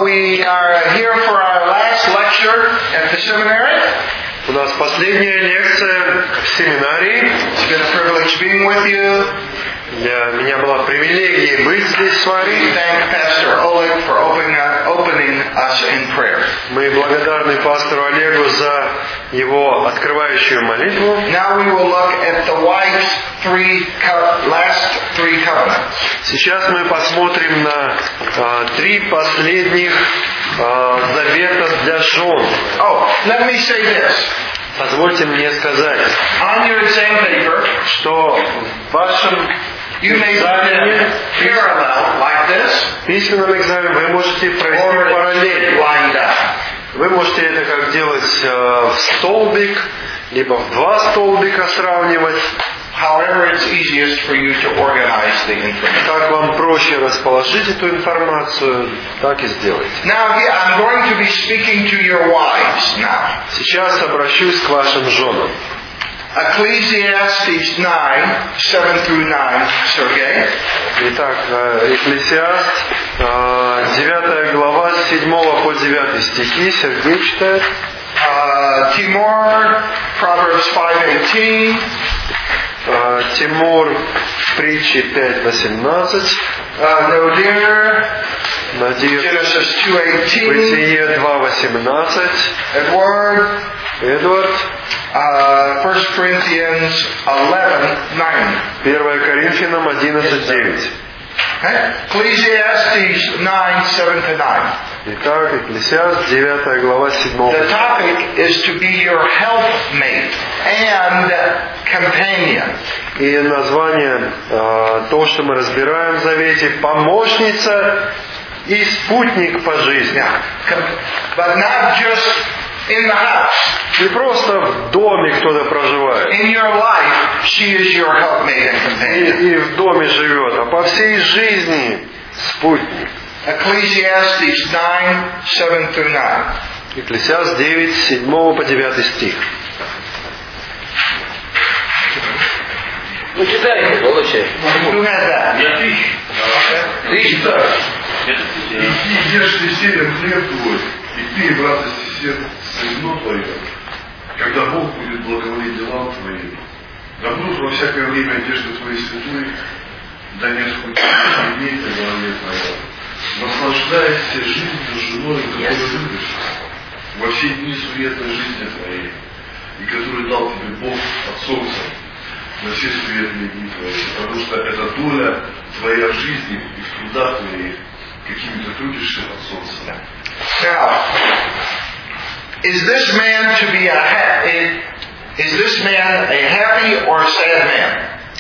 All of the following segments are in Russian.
we are here for our last lecture at the seminary. У нас последняя лекция в семинарии. It's been a privilege being with you. Для меня была привилегия быть здесь с вами. We thank Pastor Oleg for opening us in prayer. Мы благодарны пастору Олегу за его открывающую молитву. Now we will look at the wife's last three covenants. Сейчас мы посмотрим на три последних завета для жен. Oh, let me say this. Позвольте мне сказать, On your exam paper, что в вашем you may examine parallel like this, письменном экзамене вы можете провести or параллель. lined up. Вы можете это как делать в столбик, либо в два столбика сравнивать. However it's easiest for you to organize the information. Как вам проще расположить эту информацию, так и сделайте. Now I'm going to be speaking to your wives now. Сейчас обращусь к вашим женам. Ecclesiastes 9, 7 through 9, Sergey. Итак, Экклесиаст, 9 глава, с 7 по 9 стихи, Сергей читает. Timur, Proverbs 5:18. Тимур, притчи 5:18. Nadir, Надир, Genesis 2:18. Бытие 2:18. Эдвард, 1 Corinthians 11:9. 1 Коринфянам 11:9. Ecclesiastes 9, 7 to 9. Итак, Экклесиаст, 9 глава, 7. The topic is to be your helpmate and companion. И название, то, что мы разбираем в Завете, помощница и спутник по жизни. But not just in the house. Не просто в доме кто-то проживает. In your life, she is your helpmate and companion. И в доме живет, а по всей жизни спутник. Ecclesiastes 9, 7 through 9. Экклесиаст 9, с 7 по 9 стих. Ну, читайте, получай. Who had that? Ты читай. И ешь ты сеем хлеб твой, и ты, брат и сестер, сыно твое, когда Бог будет благоволить делам твоим. Да будут во всякое время одежды твоей святой, да не скучай дней на голове твоей. Наслаждайся жизнью женой, которую любишь, во все дни суетной жизни твоей, и которую дал тебе Бог от солнца на все суетные дни твои, потому что это доля твоя жизни и в трудах твоих, какими ты трудишься от солнца. Now, is this man a happy or a sad man?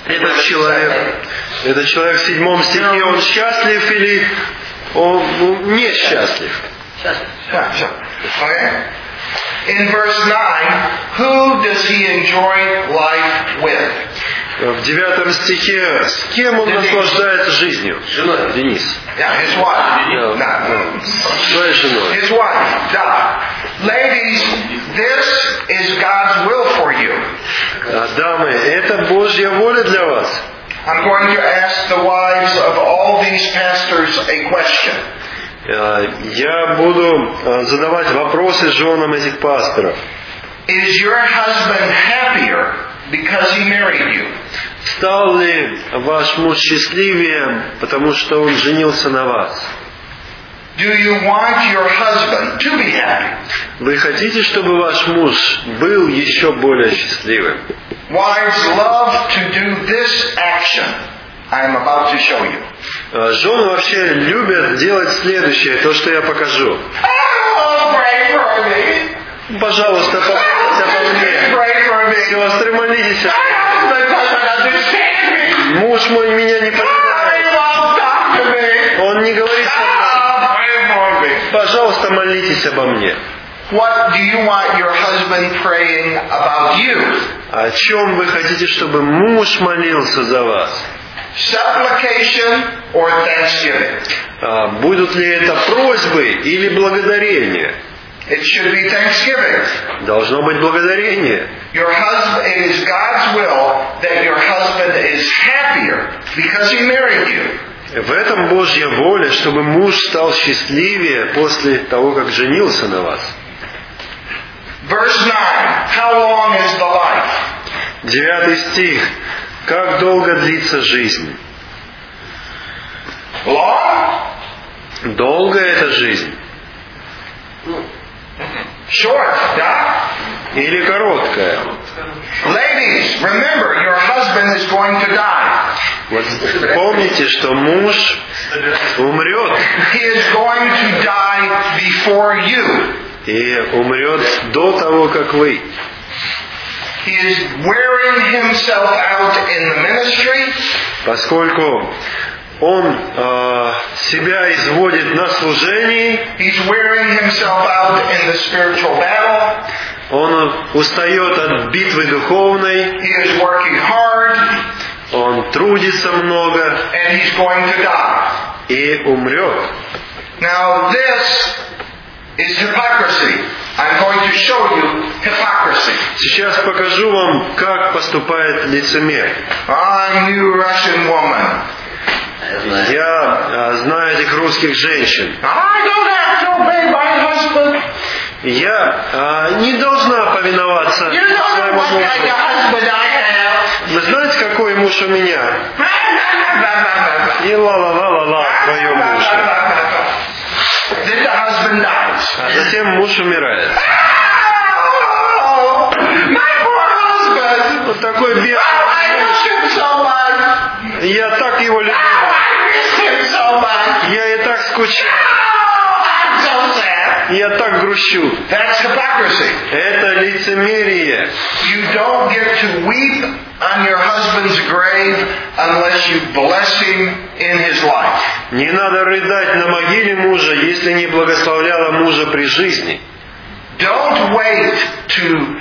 Этот человек в 7 стихе, он счастлив или он несчастлив? Okay. In verse 9, who does he enjoy life with? В 9 стихе, с кем он наслаждается жизнью? Женой. Денис. Yeah, his wife. Своей женой. His wife. Duh. Ladies, this is God's will for you. Дамы, это Божья воля для вас. I'm going to ask the wives of all these pastors a question. Я буду задавать вопросы женам этих пасторов. Is your husband happier because he married you? Стал ли ваш муж счастливее, потому что он женился на вас? Do you want your husband to be happy? Вы хотите, чтобы ваш муж был еще более счастливым? Wives love to do this action I am about to show you. Жены вообще любят делать следующее, то, что я покажу. Oh, pray for me. Пожалуйста, помолитесь обо мне. Pray for me. Сестры, молитесь My обо husband doesn't understand me. мне. Муж мой меня не He понимает. won't talk to me. Он не говорит со мной. Oh, pray for me. Пожалуйста, молитесь обо мне. What do you want your husband praying about you? О чем вы хотите, чтобы муж молился за вас? Supplication or thanksgiving? Будут ли это просьбы или благодарения? It should be thanksgiving. Должно быть благодарение. Your husband, it is God's will that your husband is happier because he married you. В этом Божья воля, чтобы муж стал счастливее после того, как женился на вас. Verse 9. How long is the life? 9 стих. Как долго длится жизнь? Long? Долгая эта жизнь? Short, да? Или короткая? Ladies, remember, your husband is going to die. Вот помните, что муж умрет. He is going to die before you. И умрет до того, как вы. He is wearing himself out in the ministry. Поскольку он себя изводит на служении, He's wearing himself out in the spiritual battle. он устает от битвы духовной, He is working hard, он трудится много and he's going to die. и умрет. Now this is hypocrisy. I'm going to show you hypocrisy. Сейчас покажу вам, как поступает лицемер. I'm you Russian woman. Я знаю этих русских женщин. I don't have to obey my husband. Я не должна повиноваться You don't know своему what kind of мужу. husband I have. Вы знаете, какой муж у меня? И ла-ла-ла-ла-ла твоем муже. Then the husband dies. А затем муж умирает. Oh, my poor husband. Вот такой бедный. I miss him so much. Я так его люблю. I miss him so much. Я и так скучаю. I'm so sad. Я так грущу. That's hypocrisy. Это лицемерие. You don't get to weep on your husband's grave unless you bless him in his life. Не надо рыдать на могиле мужа, если не благословляла мужа при жизни. Don't wait to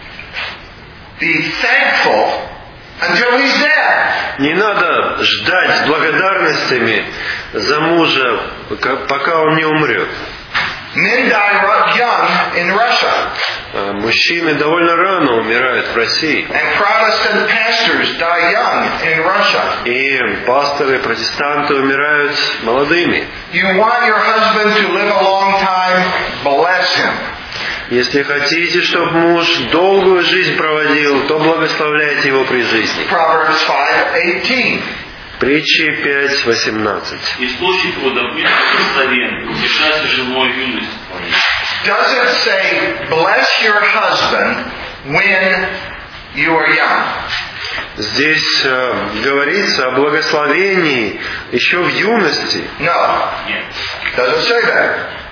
be thankful until he's dead. Не надо ждать с благодарностями за мужа, пока он не умрет. Men die young in Russia, Мужчины довольно рано умирают в России. and Protestant pastors die young in Russia. И пасторы, протестанты умирают молодыми. You want your husband to live a long time, bless him. Если хотите, чтобы муж долгую жизнь проводил, то благословляйте его при жизни. Proverbs 5:18. Притчи 5:18. Источник его да будет благословен, утешайся женой юности твоей. Does it say, bless your husband when you are young? Здесь говорится о благословении еще в юности. No. Нет. Doesn't say that.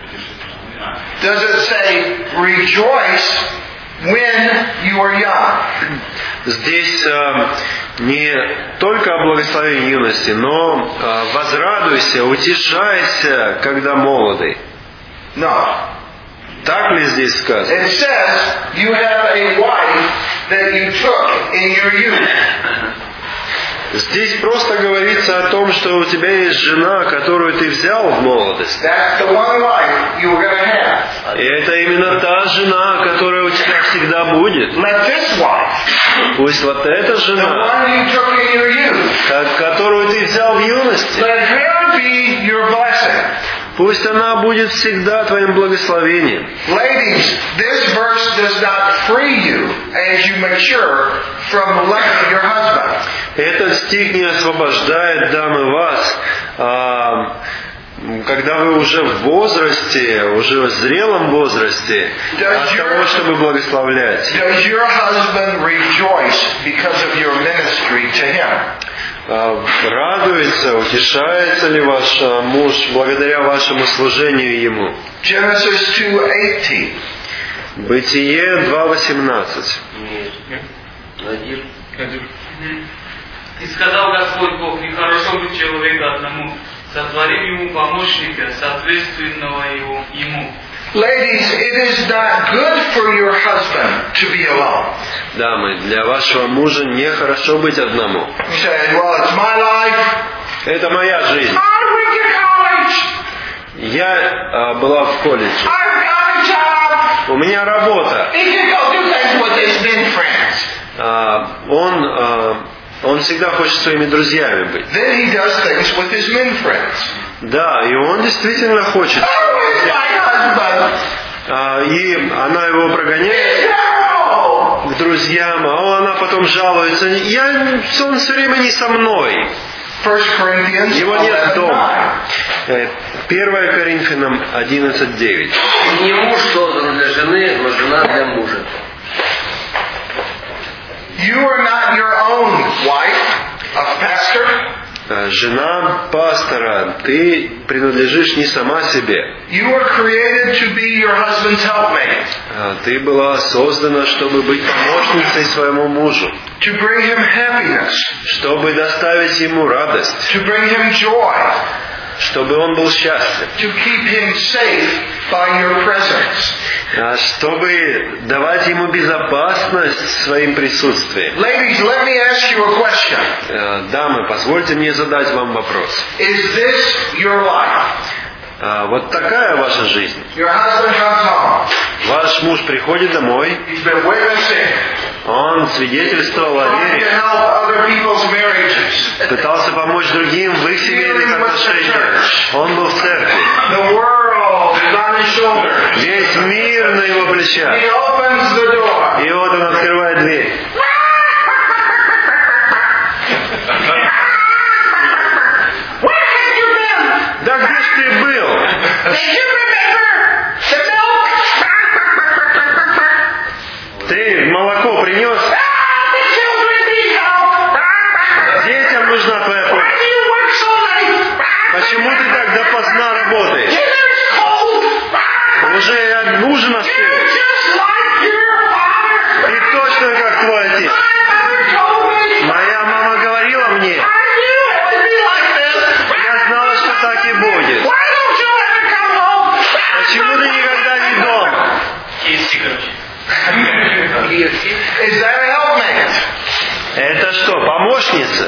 Does it say, rejoice when you are young? Здесь не только о благословении юности, но возрадуйся, утешайся, когда молодый. No. Так ли здесь сказано? It says, you have a wife that you took in your youth. Здесь просто говорится о том, что у тебя есть жена, которую ты взял в молодость. That's the one wife you were going to have. И это именно та жена, которая у тебя всегда будет. Let this wife, Пусть вот эта the жена, one you took in your youth, которую ты взял в юности, let her be your blessing. пусть она будет всегда твоим благословением. Ladies, this verse does not free you as you mature from loving your husband. Этот стих не освобождает, дамы, вас, когда вы уже в возрасте, уже в зрелом возрасте, от того, чтобы благословлять. Does your husband rejoice because of your ministry to him? Радуется, утешается ли ваш муж благодаря вашему служению ему? Genesis 2:18. Бытие 2:18. И сказал Господь Бог, нехорошо быть человеку одному, сотворим ему помощника, соответственного ему. Ladies, it is not good for your husband to be alone. Дамы, для вашего мужа нехорошо быть одному. You say, well, it's my life. Это моя жизнь. I went to college. Я была в колледже. I've got a job. У меня работа. He can go do things with his men friends. Он Он всегда хочет своими друзьями быть. Then he does things with his men friends. Да, и он действительно хочет. Oh, it's my husband. И она его прогоняет No! к друзьям, а она потом жалуется. Он все время не со мной. 1 Corinthians Его нет дома. 11:9. 1 Коринфянам 11:9. Не муж создан для жены, но жена для мужа. You are not your own wife of pastor. Жена пастора, ты принадлежишь не сама себе. You were created to be your husband's helpmate, Ты была создана, чтобы быть помощницей своему мужу, to bring him happiness, чтобы доставить ему радость, to bring him joy, чтобы он был счастлив, to keep him safe by your presence. чтобы давать ему безопасность своим присутствием. Ladies, let me ask you a question. Дамы, позвольте мне задать вам вопрос. Is this your life? Вот такая ваша жизнь. Your husband comes home. Ваш муж приходит домой, He's been witnessing, он свидетельствовал о trying to вере, help other people's marriages. пытался помочь другим в их семейных отношениях. Он был в церкви. The world is on his shoulders. Весь мир на его плечах. He opens the door. И вот он открывает дверь. Where have you been? Да где ж ты был? Did you remember the milk? Ты молоко принес? The children need help. Детям нужна твоя Why помощь. do you work so late? Почему ты так допоздна работаешь? Dinner's cold. Уже ужин остыл. You're just like your father. Ты точно как твой отец. My mother told me. Моя мама говорила мне, I knew it would be like this. я знала, что так и будет. Why don't you ever come home? Почему ты никогда не дома? Кисти, короче. Is that a helpmate? Это что, помощница?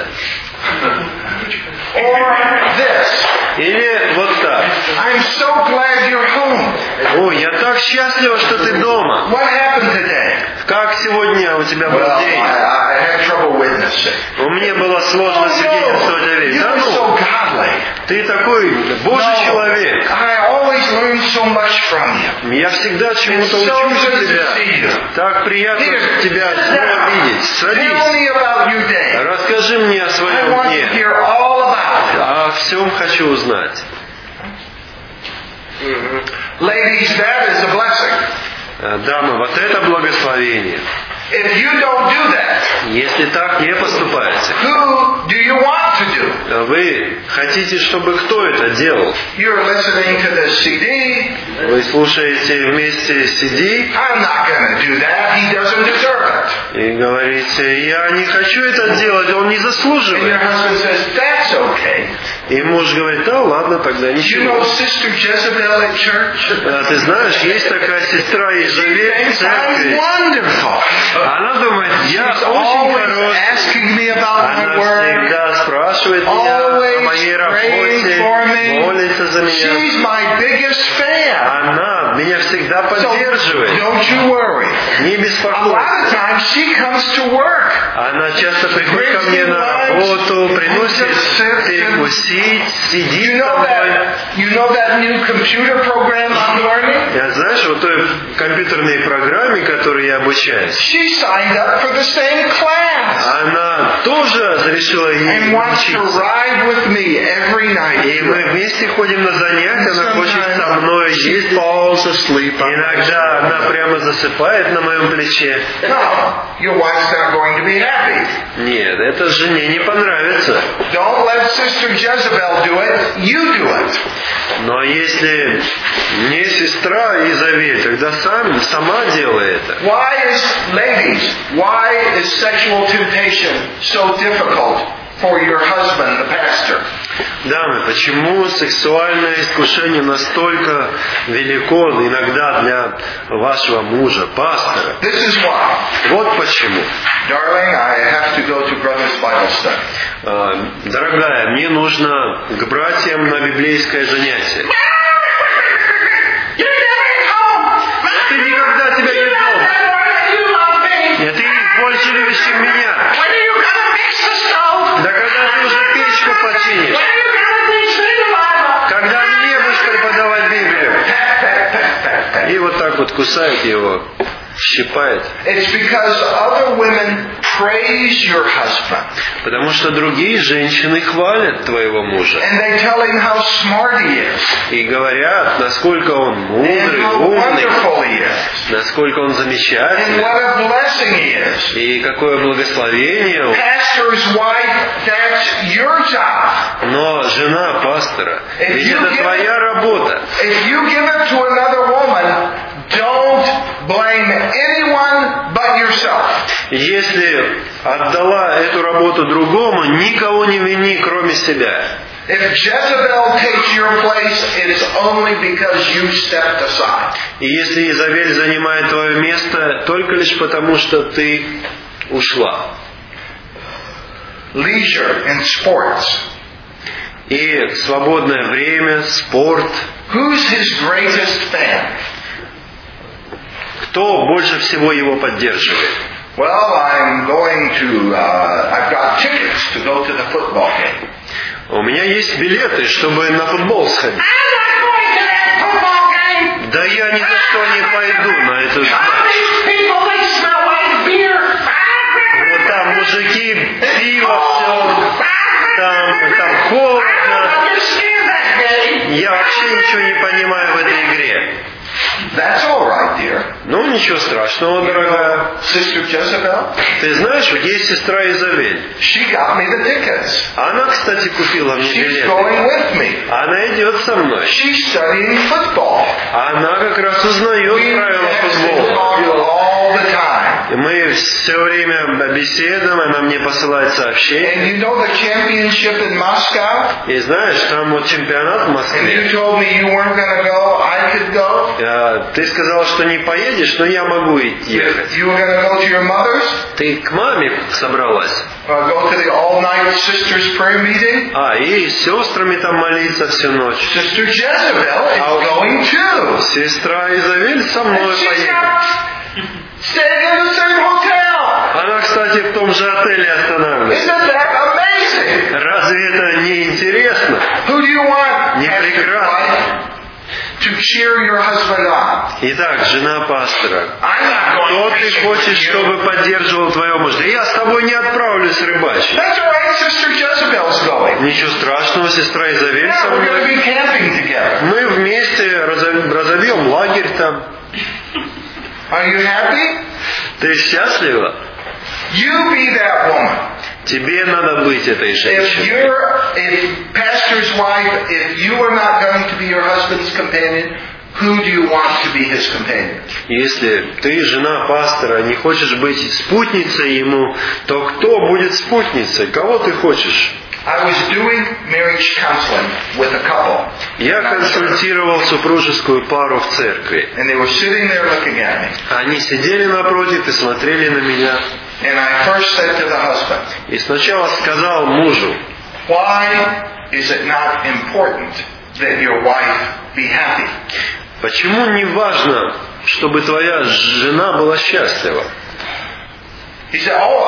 Or this? Или вот так? I'm so glad you're home. О, я так счастлива, что ты дома. What happened today? Как сегодня у тебя был Well, день? I had trouble witnessing. Мне было сложно свидетельствовать о вере. Да You're ну, so godly. ты такой Божий человек. I always learn so much from you. Я всегда чему-то It's so учусь good от to тебя. see you. Так приятно Here, тебя sit снова down. видеть. Tell Садись. me about your day. Расскажи мне о I своем want to дне. hear all about it. О всем хочу узнать. Ladies, that is a blessing. Дамы, вот это благословение. If you don't do that, Если так не поступаете, who do you want to do? вы хотите, чтобы кто это делал? You're listening to the CD. Вы слушаете вместе CD I'm not going to do that. He doesn't deserve it. и говорите, я не хочу это делать, он не And your заслуживает. husband says, that's okay. И муж говорит, да ладно, тогда You know ничего. Sister Jezebel at church? Ты знаешь, есть такая сестра She Езавель в thinks I'm церкви. wonderful. Она думает, я She's очень always хороший. asking me about my Она work. всегда спрашивает меня о Always моей praying for работе, me. молится за меня. She's my biggest fan. Она меня всегда So поддерживает. don't you worry. Не A lot of беспокойся. times she comes to work. Она часто приходит ко мне на работу, приносит перекусить, сидит You со know мной. that new computer program I'm learning? Я, знаешь, вот той компьютерной программе, которой я обучаюсь, She signed up for the same class она тоже разрешила ей and wants to учиться. ride with me every night. И мы вместе ходим на занятия, она хочет со мной She ездить. falls asleep. Иногда она прямо засыпает на моем плече. No, your wife's not going to be happy. Нет, это жене не понравится. Don't let Sister Jezebel do it. You do it. Но если не сестра Изавель, тогда сама делай это. Why is sexual temptation so difficult for your husband, the pastor? Дамы, почему сексуальное искушение настолько велико иногда для вашего мужа, пастора? This is why. Вот почему. Darling, I have to go to Brother's Bible study. Дорогая, мне нужно к братьям на библейское занятие. Ты никогда тебя не дома. Нет, ты их больше любишь, чем меня. кусает его, щипает. It's because other women praise your husband. Потому что другие женщины хвалят твоего мужа. And they tell him how smart he is. И говорят, насколько он And мудрый, how умный, wonderful he is. насколько он And замечательный. what a blessing he is. И какое благословение он. Pastor's wife, that's your job. Но жена пастора, ведь you это give твоя работа. If you give it to another woman, don't blame anyone but yourself. Если отдала эту работу другому, никого не вини, кроме себя. If Jezebel takes your place, it's only because you stepped aside. И если Изавель занимает твое место, только лишь потому, что ты ушла. Leisure and sports. И свободное время, спорт. Who's his greatest fan? Кто больше всего его поддерживает? Well, I've got tickets to go to the football game. У меня есть билеты, чтобы на футбол сходить. Да я ни за что не пойду на эту матч. Вот там мужики, пиво, все, там холодно. Я вообще ничего не понимаю в этой игре. That's all right, dear. Ну, ничего страшного, дорогая. Sister Jezebel? Ты знаешь, вот есть сестра Изавель. She got me the tickets. Она, кстати, купила мне She's билеты. going with me. Она идет со мной. She's studying football. Она как раз узнает правила футбола. All the time. Мы все время беседуем, она мне посылает сообщения. And you know the championship in Moscow? И знаешь, там вот чемпионат в And Москве. you told me you weren't going to go, I could go. Ты сказал, что не поедешь, но я могу ехать. You were going to go to your mother's? Ты к маме собралась? Go to the all-night sisters prayer meeting? И с сестрами там молиться всю ночь. Sister Jezebel is going too. Сестра Изавель со мной поедет. Staying in the same hotel. Она, кстати, в том же отеле останавливается. Isn't that amazing? Разве это не интересно? Who do you want? Не прекрасно. To cheer your husband on. Итак, жена пастора. I'm not going Кто to ты fishing хочешь, with you. чтобы поддерживал твоего мужа? Да я с тобой не отправлюсь рыбачить. That's all right, Sister Jezebel's going. Ничего страшного, сестра Изавель со Yeah, we're going to мной. be camping together. Мы вместе разобьем лагерь там. Are you happy? Ты счастлива? You be that woman. Тебе надо быть этой женщиной. If pastor's wife, if you are not going to be your husband's companion, who do you want to be his companion? Если ты, жена пастора, не хочешь быть спутницей ему, то кто будет спутницей? Кого ты хочешь? I was doing marriage counseling with a couple. Я консультировал супружескую пару в церкви. And they were sitting there looking at me. Они сидели напротив и смотрели на меня. And I first said to the husband, И сначала сказал мужу: why is it not important that your wife be happy? почему не важно, чтобы твоя жена была счастлива? He said, oh,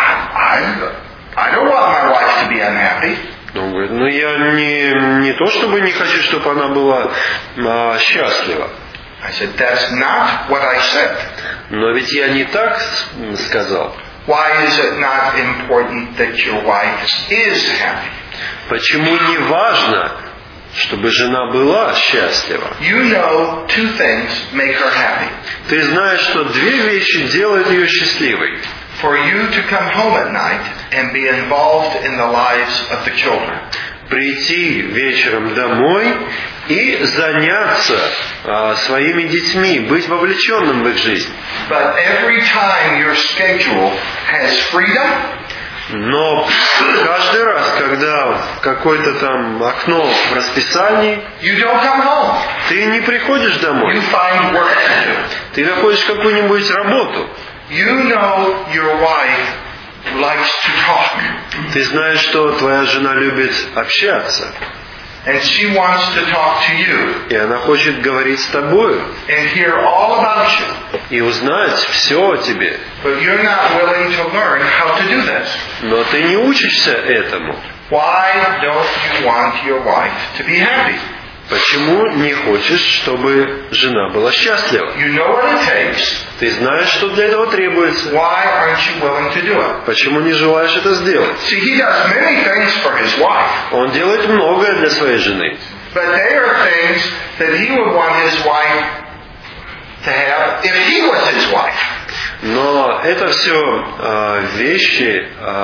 I don't want my wife to be unhappy. Он говорит: ну я не то чтобы не хочу, чтобы она была счастлива. I said, that's not what I said. Но ведь я не так сказал. Why is it not important that your wife is happy? Почему не важно, чтобы жена была счастлива? You know two things make her happy. Ты знаешь, что две вещи делают ее счастливой. For you to come home at night and be involved in the lives of the children. Прийти вечером домой и заняться своими детьми, быть вовлеченным в их жизнь. But every time your schedule has freedom, но каждый раз, когда какое-то там окно в расписании, you don't come home. ты не приходишь домой. You find work to do. Ты находишь какую-нибудь работу. You know your wife likes to talk. Ты знаешь, что твоя жена любит общаться. And she wants to talk to you. И она хочет говорить с тобою. And hear all about you. И узнать все о тебе. But you're not willing to learn how to do this. Но ты не учишься этому. Why don't you want your wife to be happy? Почему не хочешь, чтобы жена была счастлива? You know what it takes. Ты знаешь, что для этого требуется. Why aren't you willing to do it? Почему не желаешь это сделать? See, he does many things for his wife, Он делает многое для своей жены. but they are things that he would want his wife to have if he was his wife. Но это все вещи,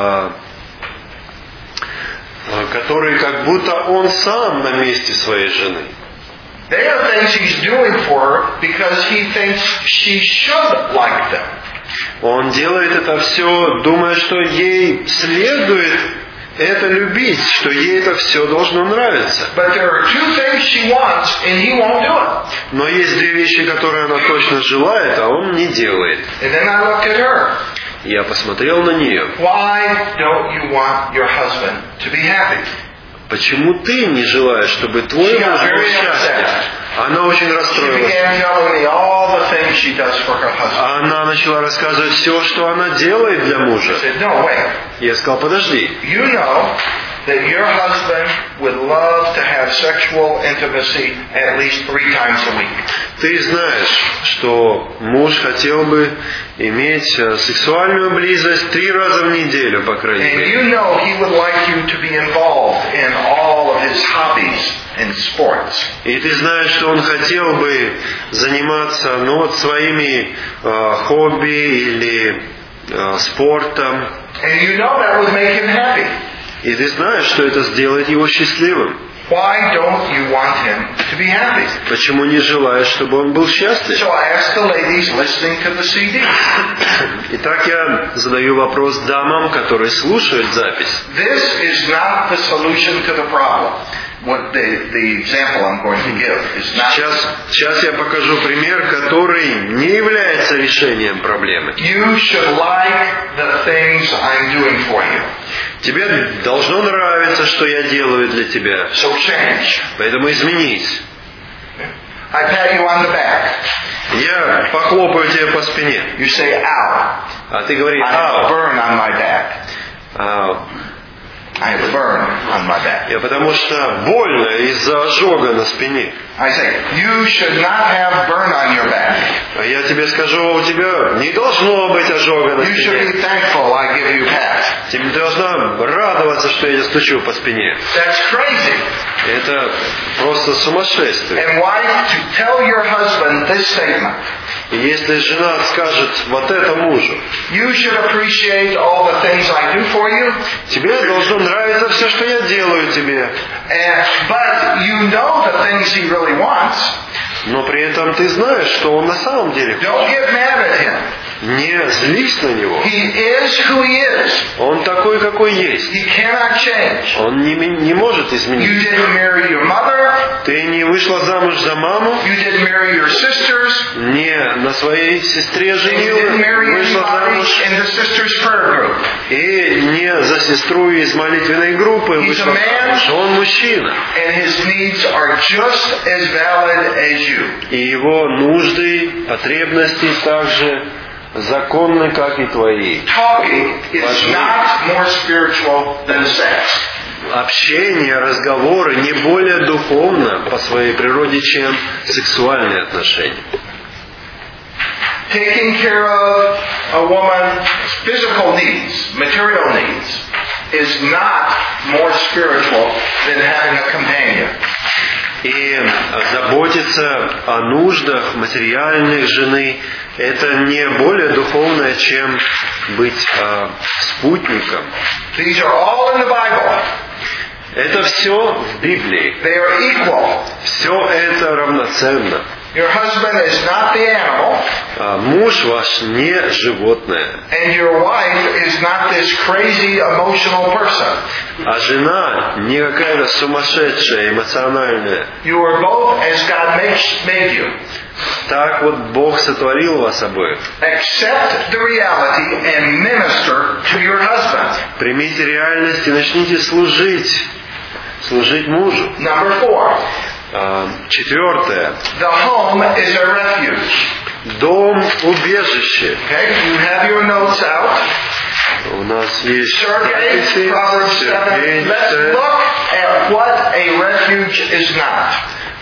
которые как будто он сам на месте своей жены. They are things he's doing for her because he thinks she should like them. Он делает это все, думая, что ей следует это любить, что ей это все должно нравиться. But there are two things she wants and he won't do it. Но есть две вещи, которые она точно желает, а он не делает. And then I looked at her. Я посмотрел на нее. Why don't you want your husband to be happy? Почему ты не желаешь, чтобы твой She got муж был very счастлив? upset. Она очень She расстроилась. began telling me all the things she does for her husband. Она начала рассказывать все, что она делает для I мужа. said, no, wait. Я сказал, подожди. You know that your husband would love to have sexual intimacy at least 3 times a week. Ты знаешь, что муж хотел бы иметь сексуальную близость 3 раза в неделю, по крайней And мере. you know he would like you to be involved in all of his hobbies and sports. И ты знаешь, что он хотел бы заниматься своими хобби или спортом. And you know that would make him happy. И ты знаешь, что это сделает его счастливым. Why don't you want him to be happy? Почему не желаешь, чтобы он был счастлив? So I asked the ladies listening to the CD. Итак, я задаю вопрос дамам, которые слушают запись. This is not the solution to the problem. What the example I'm going to give is not. Сейчас я покажу пример, который не является решением проблемы. You should like the things I'm doing for you. Тебе должно нравиться, что я делаю для тебя. So change. Поэтому изменись. I pat you on the back. Я похлопаю тебя по спине. You say, ow. А ты говоришь, I have a ау. burn on my back. Ау. I have a burn on my back. Потому что больно из-за ожога на спине. I say, you should not have burn on your back. А я тебе скажу, у тебя не должно быть ожога на You should спине. be thankful I give you a pat. Ты должна радоваться, что я тебя стучу по спине. That's crazy. Это просто сумасшествие. And wife, to tell your husband this statement. И если жена скажет вот это мужу, You should appreciate all the things I do for you. тебе должно нравиться все, что я делаю тебе. But you know the things he really wants. Но при этом ты знаешь, что он на самом деле Don't get mad at him. не злись на него. He is who he is. Он такой, какой есть. He cannot change. Он не может You измениться. didn't marry your mother. Ты не вышла замуж за маму, You didn't marry your sisters. не на своей сестре And you женила, didn't marry вышла anybody замуж, in the sisters' prayer group. и не за сестру из молитвенной группы He's вышла a man. замуж. Он мужчина. And his needs are just as valid as you. И его нужды, потребности также законны, как и твои. Talking is not more spiritual than sex. Общение, разговоры не более духовно по своей природе, чем сексуальные отношения. Taking care of a woman's physical needs, material needs, is not more spiritual than having a companion. И заботиться о нуждах материальных жены – это не более духовное, чем быть спутником. These are all in the Bible. Это все в Библии. They are equal. Все это равноценно. Your husband is not the animal, Муж ваш не животное, and your wife is not this crazy emotional person. а жена не какая-то сумасшедшая, эмоциональная. You are both as God made you. Так вот Бог сотворил вас обоих. Accept the reality and minister to your husband. Примите реальность и начните служить мужу. Number 4. Четвертое. The home is a refuge. Дом убежище. Okay, you have your notes out. У нас есть Survey, записи, Proverbs 7. Сергей Let's читает. look at what a refuge is not.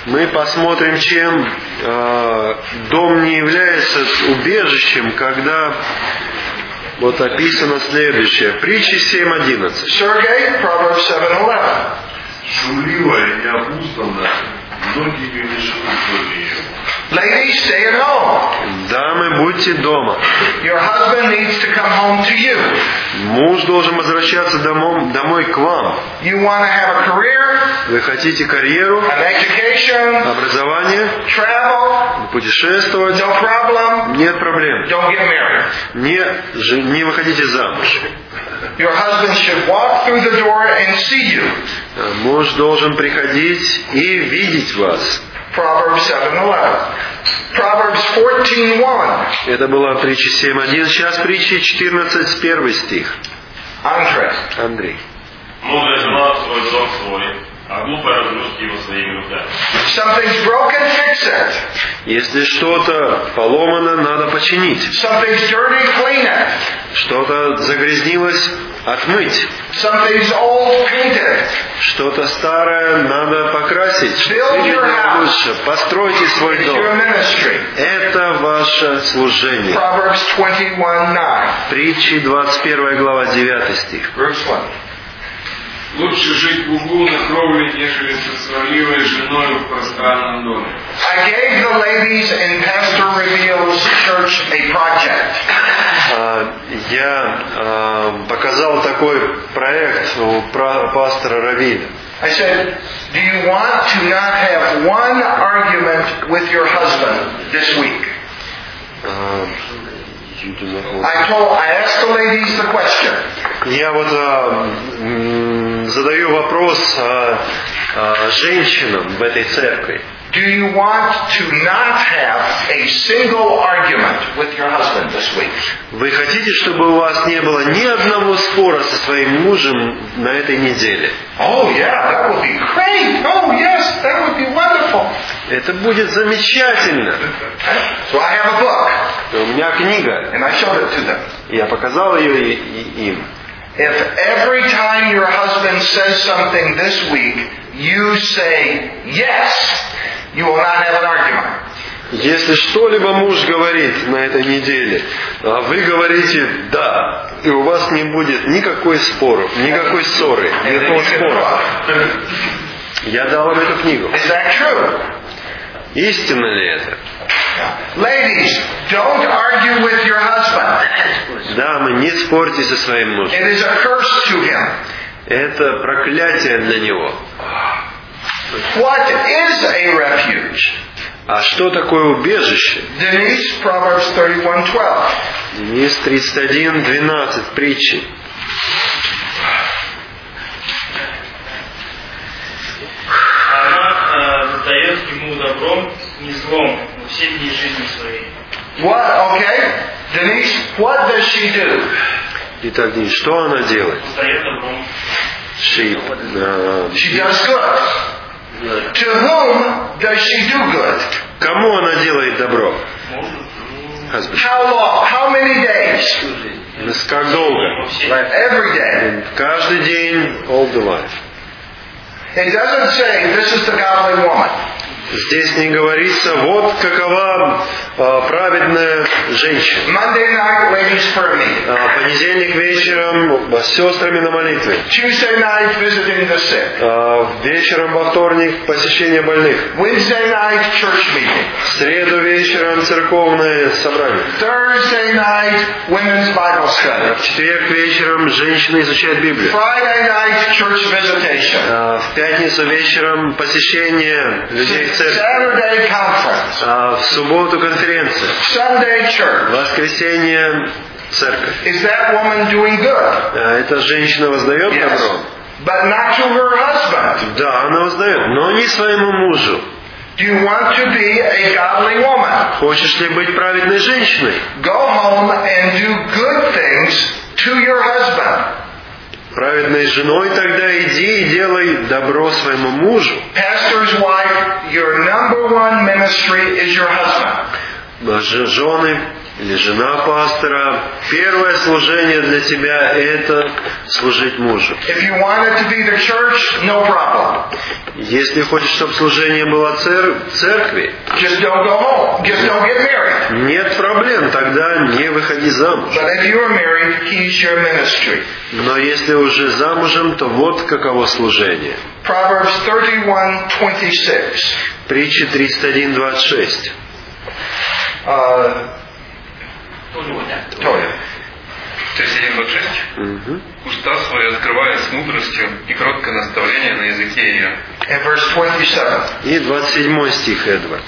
мы посмотрим, чем дом не является убежищем, когда вот описано следующее. Притчи 7:11. Sergei, Proverbs 7:11. Шумливая и необузданная, многими не живут в ее. Ladies, stay at home. Дамы, будьте дома. Your husband needs to come home to you. Муж должен возвращаться домой к вам. You want to have a career, Вы хотите карьеру, an education, образование, travel, путешествовать? no problem. Нет проблем. Don't get married. Не выходите замуж. Your husband should walk through the door and see you. Муж должен приходить и видеть вас. Proverbs 7:11. Proverbs 14:1. Это была притча 7:1. Сейчас притча 14:1 стих. Андрей. Мудрая жена строит дом свой, а глупая разрушит его своими руками. Something's broken, fix it. Если что-то поломано, надо починить. Something's dirty, clean it. Что-то загрязнилось, отмыть. Something's old, paint it. Что-то старое надо покрасить. Build your house. Лучше. Постройте свой It's дом. your ministry. Это ваше служение. Proverbs 21:9. Притчи 21 глава 9 стих. Verse 1. Лучше жить в углу на кровле, нежели со сварливой женой в пространном доме. I gave the ladies in Pastor Reveal's church a project. Я показал такой проект у пастора Равиля. I said, do you want to not have one argument with your husband this week? I asked the ladies the question. Я вот задаю вопрос женщинам в этой церкви. Do you want to not have a single argument with your husband this week? Вы хотите, чтобы у вас не было ни одного спора со своим мужем на этой неделе? Oh yeah, that would be great. Oh yes, that would be wonderful. Это будет замечательно. So I have a book. У меня книга. And I showed it to them. Я показал ее им. If every time your husband says something this week, you say yes, you will not have an argument. Если что-либо муж говорит на этой неделе, а вы говорите «да», и у вас не будет никакой спора, никакой ссоры, никакого спора. Я дал вам эту книгу. Is that true? Истинно ли это? Ladies, don't argue with your husband. Дамы, не спорьте со своим мужем. It is a curse to him. Это проклятие для него. What is a refuge? А что такое убежище? Denise, Proverbs 31:12. Денис 31:12 притчи. Она воздает ему добром, не злом, во все дни жизни своей. What? Okay. Denise, what does she do? Итак, Денис, что она делает? Воздает добром. She does good. To whom does she do good? Кому она делает добро? How long? How many days? Как долго? Every day. Каждый день, all the life. It doesn't say this is the godly woman. Здесь не говорится, вот какова праведная женщина. Monday night, ladies prayer meeting. Понедельник вечером с сестрами на молитве. Tuesday night, visiting the sick. Вечером во вторник посещение больных. Wednesday night, church meeting. В среду вечером церковное собрание. Thursday night, women's Bible study. В четверг вечером женщины изучают Библию. Friday night, church visitation. В пятницу вечером посещение людей в церкви. Saturday conference. В субботу конференция. Sunday church. В воскресенье церковь. Is that woman doing good? Эта женщина воздает добро? But not to her husband. Да, она воздает, но не своему мужу. Do you want to be a godly woman? Хочешь ли быть праведной женщиной? Go home and do good things to your husband. Праведной женой тогда иди и делай добро своему мужу. Pastor's wife, your number one ministry is your husband. Жены, или жена пастора, первое служение для тебя – это служить мужу. If you want it to be the church, no problem. Если хочешь, чтобы служение было церкви, Just don't go home. Just don't get married. нет проблем, тогда не выходи замуж. But if you are married, he's your ministry. Но если уже замужем, то вот каково служение. Proverbs 31:26. Притча 31:26. Toya. 31:26. Уста свои открывает с мудростью, и кроткое наставление на языке ее. And verse 27. И 27 стих, Эдвард.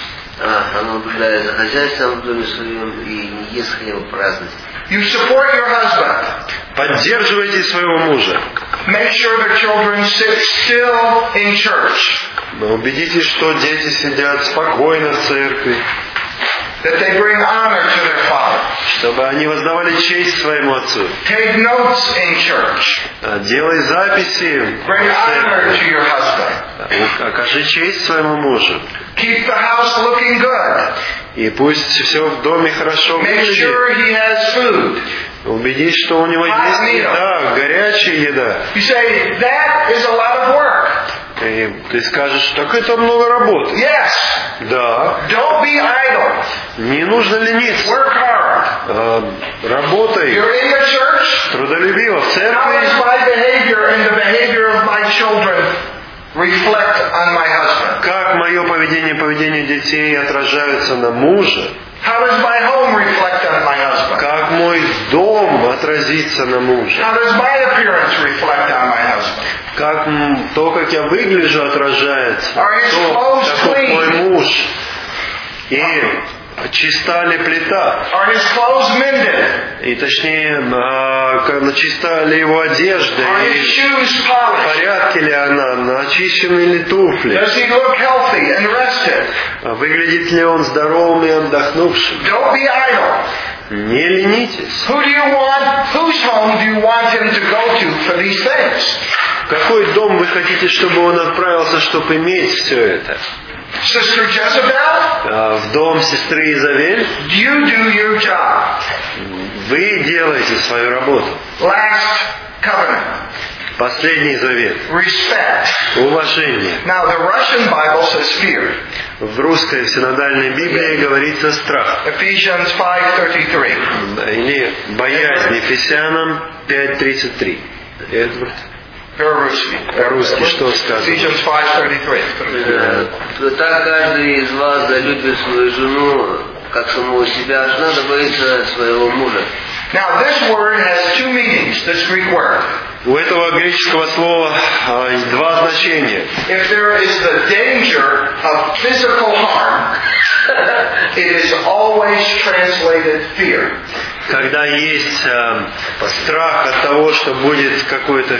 Она наблюдает за хозяйством в доме своем и не ест хлеба праздности. You support your husband. Поддерживайте своего мужа. Make sure the children sit still in church. Но убедитесь, что дети сидят спокойно в церкви, That they bring honor to their father. чтобы они воздавали честь своему отцу. Take notes in church. Делай записи в Bring honor to церкви. your husband. Окажи честь своему мужу. Keep the house looking good. И пусть все в доме хорошо Make выглядит. sure he has food. Убедись, что у него есть еда, горячая еда. You say, that is a lot of work. И ты скажешь, так это много работы. Yes. Да. Don't be idle. Не нужно лениться. Work hard. Работай You're in the church. трудолюбиво в How церкви. does my behavior and the behavior of my children reflect on my husband? Как мое поведение детей отражаются на муже? How does my home reflect on my husband? Как мой дом отразится на муже? How does my appearance reflect on my husband? Как то, как я выгляжу, отражается Are his то, clothes каков clean? мой муж. И чиста ли плита? Are his clothes mended? И точнее, чиста ли его одежда? Are И his shoes в polished? порядке ли она? Начищены ли туфли? Does he look healthy and rested? Выглядит ли он здоровым и отдохнувшим? Don't be idle. Не ленитесь. Who do you want? Whose home do you want him to go to for these things? В какой дом вы хотите, чтобы он отправился, чтобы иметь все это? Sister Jezebel, В дом сестры Изавель? you do your job. Вы делаете свою работу. Last covenant. Последний завет. Respect. Уважение. Now the Russian Bible says fear. В русской в синодальной Библии говорится страх. Ephesians 5:33. Или боязнь. Ефесянам 5:33. Эдвард. По-русски что сказано? Ephesians 5:33. Так каждый из вас да любит свою жену, как самого себя, а жена да боится своего мужа. Now this word has two meanings, this Greek word. У этого греческого слова есть два значения. If there is the danger of physical harm, it is always translated fear. Когда есть страх от того, что будет какой-то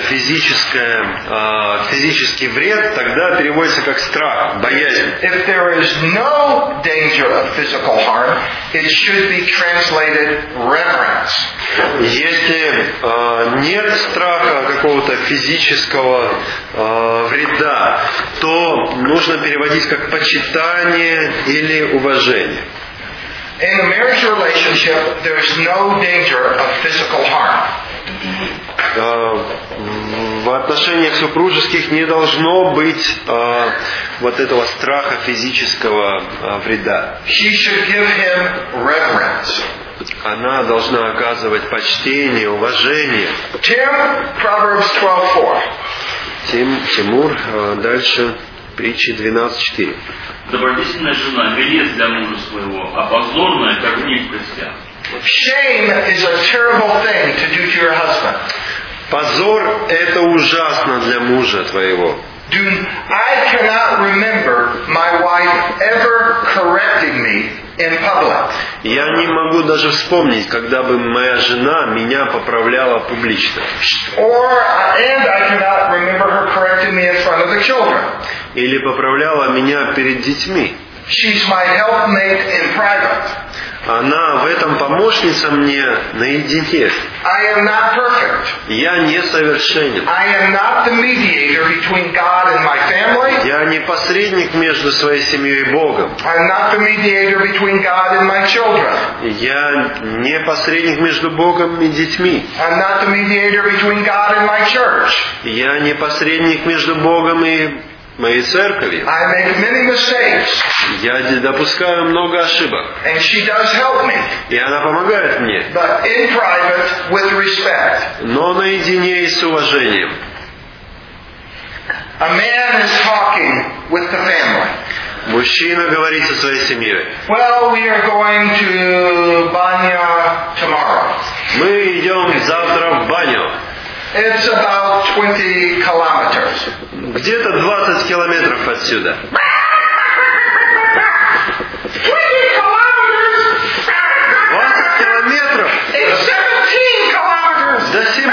физический вред, тогда переводится как страх, боязнь. If there is no danger of physical harm, it should be translated reverence. Если нет страха какого-то физического вреда, то нужно переводить как почитание или уважение. In a marriage relationship, there is no danger of physical harm. В отношениях супружеских не должно быть вот этого страха физического вреда. She should give him reverence. Она должна оказывать почтение, уважение. Tim, Proverbs 12:4. Тимур, дальше притчи 12:4. Добродетельная жена – венец для мужа своего, а позорная – как гнев в костях. Shame is a terrible thing to do to your husband. Позор – это ужасно для мужа твоего. I cannot remember my wife ever correcting me in public. Я не могу даже вспомнить, когда бы моя жена меня поправляла публично. And I cannot remember her correcting me in front of the children. Или поправляла меня перед детьми. She's my helpmate in private. Она в этом помощница мне наедине. I am not perfect. Я не совершенен. I am not the mediator between God and my family. Я не посредник между своей семьей и Богом. I'm not the mediator between God and my children. Я не посредник между Богом и детьми. I'm not the mediator between God and my church. Я не посредник между Богом и моей церковью. I make many mistakes. Я допускаю много ошибок. And she does help me. И она помогает мне. But in private, with respect. Но наедине и с уважением. A man is talking with the family. Мужчина говорит со своей семьей. Well, we are going to Banya tomorrow. Мы идем завтра в баню. It's about 20 kilometers. Где-то 20 километров отсюда. 20 километров? It's 17 kilometers. До 17.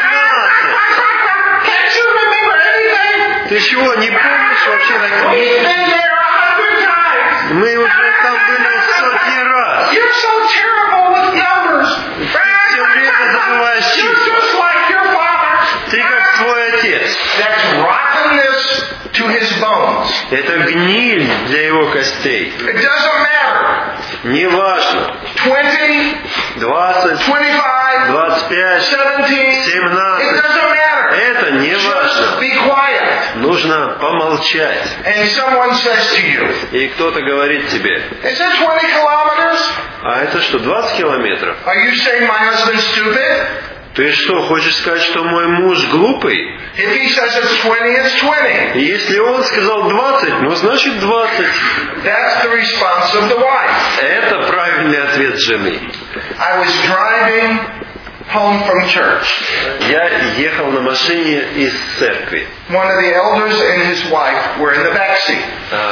Can't you remember anything? Ты чего, не помнишь вообще We've такого? been there 100 times. Мы уже там были сотни раз. You're so terrible with numbers. Все время забываешь You're числа. just like your father. Ты как свой отец. That's rottenness to his bones. Это гниль для его костей. It doesn't matter. Неважно. 20, 20, 25, 25, 17. It 17. doesn't matter. Это не Just важно. be quiet. Нужно помолчать. And someone says to you, И кто-то говорит тебе, is it 20 kilometers? а это что, 20 километров? Are you saying my husband's stupid? Ты что, хочешь сказать, что мой муж глупый? If he says it's 20, it's 20. И если он сказал 20, ну значит 20. That's the response of the wife. Это правильный ответ жены. I was driving home from church. Я ехал на машине из церкви. One of the elders and his wife were in the back seat.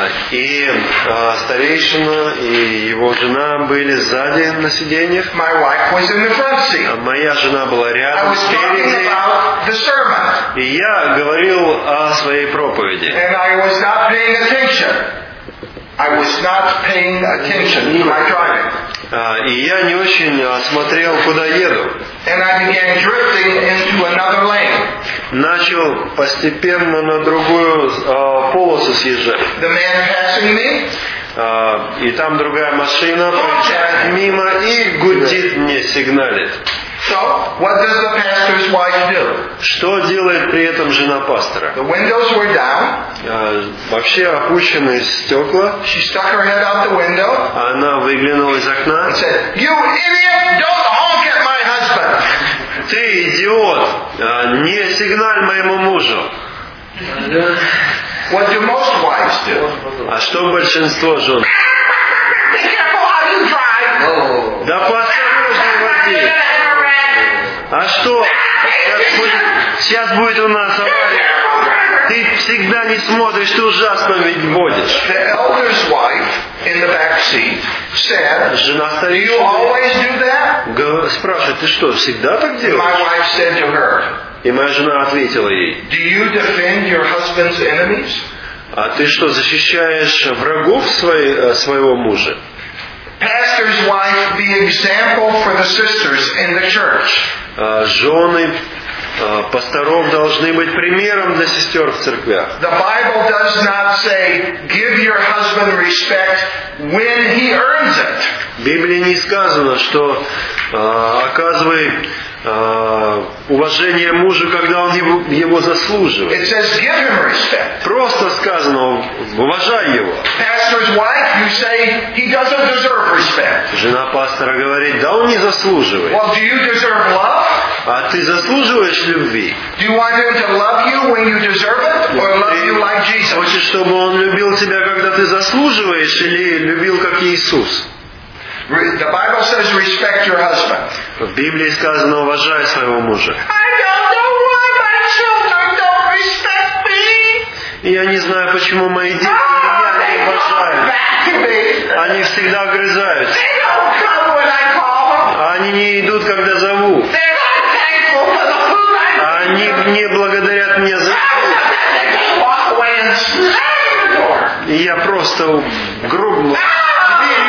И старейшина и его жена были сзади на сиденьях. My wife was in the front А seat. моя жена была I рядом was talking спереди. about the sermon, И я говорил о своей проповеди. and I was not paying attention. I was not paying attention to my driving. И я не очень смотрел, куда еду. And I began drifting into another lane. Начал постепенно на другую полосу съезжать. The man passing me, И там другая машина проезжает мимо и гудит мне, сигналит. so what does the pastor's wife do? Что делает при этом жена пастора? The windows were down. Вообще опущены стекла. She stuck her head out the window Она выглянула из окна. and said, "You idiot, don't honk at my husband." Ты идиот! Не сигналь моему мужу. What do most wives do? А что большинство жен? Be careful how you drive. Да поосторожней води. А что? Сейчас будет у нас авария. Ты всегда не смотришь, ты ужасно ведь водишь. The elder's wife in the back seat said, Жена "Do you старейшины always do that?" спрашивает, ты что, всегда так My делаешь? wife said to her, И моя жена ответила ей, "Do you defend your husband's enemies?" а ты что, защищаешь врагов своего мужа? Pastor's wife, be example for the sisters in the church. Жены пасторов должны быть примером для сестер в церквях. The Bible does not say, give your husband respect when he earns it. В Библии не сказано, что оказывай уважение мужу, когда он его заслуживает. It says, give him respect. Просто сказано, уважай его. Pastor's wife, you say, he doesn't deserve respect. Жена пастора говорит, да он не заслуживает. Well, do you deserve love? А ты заслуживаешь любви? Do you want him to love you when you deserve it? Or love you like Jesus? Хочешь, чтобы он любил тебя, когда ты заслуживаешь, или любил, как Иисус? The Bible says, respect your husband. В Библии сказано, уважай своего мужа. I don't know why my children don't respect me. И я не знаю, почему мои дети меня не уважают. Back to me. Они всегда огрызаются. They don't come when I call them. Они не идут, когда зову. They're not thankful for the food I Они не благодарят меня за еду. They just walk away and slam the door. И я просто грубо дверью стукаю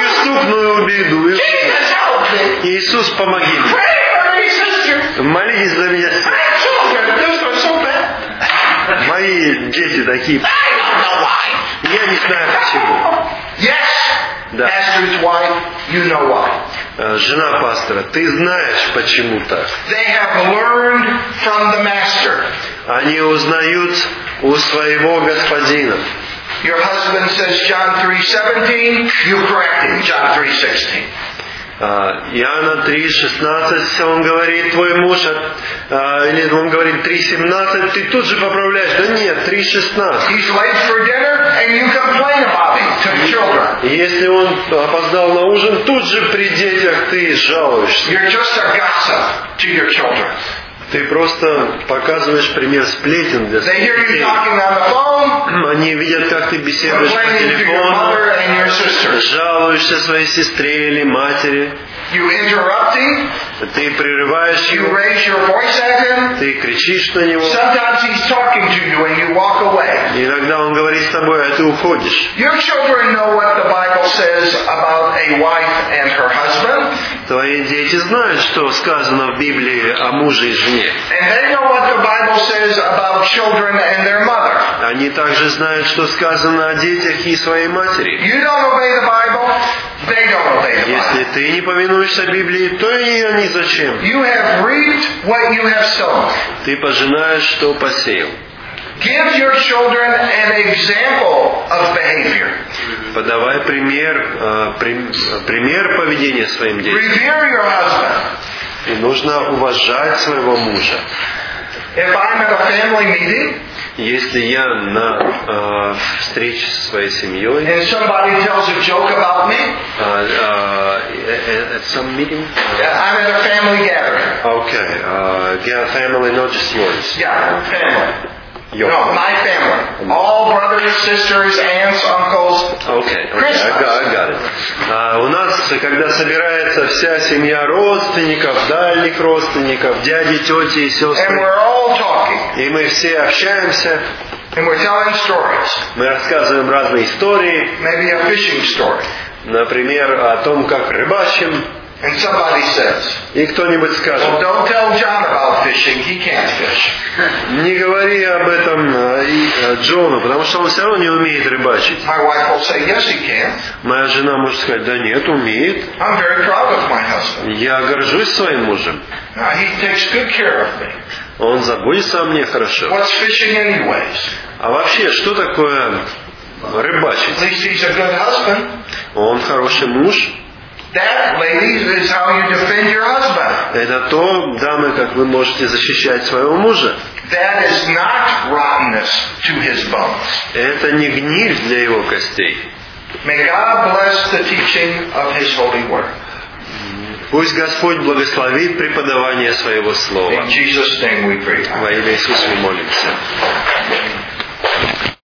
крупную беду. Jesus, help me. Иисус, помоги мне. Pray for me, sister. Молитесь за меня. My children, this was so bad. Мои дети такие. I don't know why. Я не знаю почему. Yes, Да. pastor's wife, you know why. Жена пастора, ты знаешь почему так. They have learned from the master. Они узнают у своего господина. Your husband says John 3:17, you correct him, John 3:16. Иоанна 3:16, он говорит, твой муж, или он говорит 3:17, ты тут же поправляешь. Да нет, 3:16. He's late for dinner and you complain about him to the children. Если он опоздал на ужин, тут же при детях ты жалуешься. You're just a gossip to your children. Ты просто показываешь пример сплетен для They своих hear you детей. talking on the phone, Они видят, как ты беседуешь по complaining to your телефону, mother and your sisters. жалуешься своей сестре или матери, You interrupt him, ты прерываешь you его, raise your voice at him. ты кричишь на него. Sometimes he's talking to you and you walk away. Иногда он говорит с тобой, а ты уходишь. Your children know what the Bible says about a wife and her husband, Твои дети знают, что сказано в Библии о муже и жене. and they know what the Bible says about children and their mother. Они также знают, что сказано о детях и своей матери. You don't obey the Bible, they don't obey the Bible. Если ты не повинуешься Библии, то и они зачем? You have reaped what you have sown. Ты пожинаешь, что посеял. Give your children an example of behavior. Подавай пример поведения своим детям. Revere your husband. И нужно уважать своего мужа. If I'm at a family meeting Если я на встрече со своей семьей, and somebody tells a joke about me, at some meeting, I'm at a family gathering. okay, family, not just yours. Yeah, family. Your No, my family. All brothers, sisters, aunts, uncles. Okay, I got it. У нас, когда собирается вся семья родственников, дальних родственников, дяди, тети и And сестры, we're all talking. и мы все общаемся, And we're telling stories. мы рассказываем разные истории, Maybe a fishing story. например, о том, как рыбачим, And somebody says, и кто-нибудь скажет, well, don't tell John about fishing. He can't fish. не говори об этом Джону, потому что он все равно не умеет рыбачить. My wife will say, yes, he can. Моя жена может сказать, да нет, умеет. I'm very proud of my husband. Я горжусь своим мужем. He takes good care of me. Он заботится о мне хорошо. What's fishing anyways? А вообще, что такое рыбачить? At least he's a good husband. Он хороший муж. That, ladies, is how you defend your husband. Это то, дамы, как вы можете защищать своего мужа. That is not rottenness to his bones. Это не гниль для его костей. May God bless the teaching of His holy word. Пусть Господь благословит преподавание своего слова. In Jesus' name we pray. Во имя Иисуса мы молимся.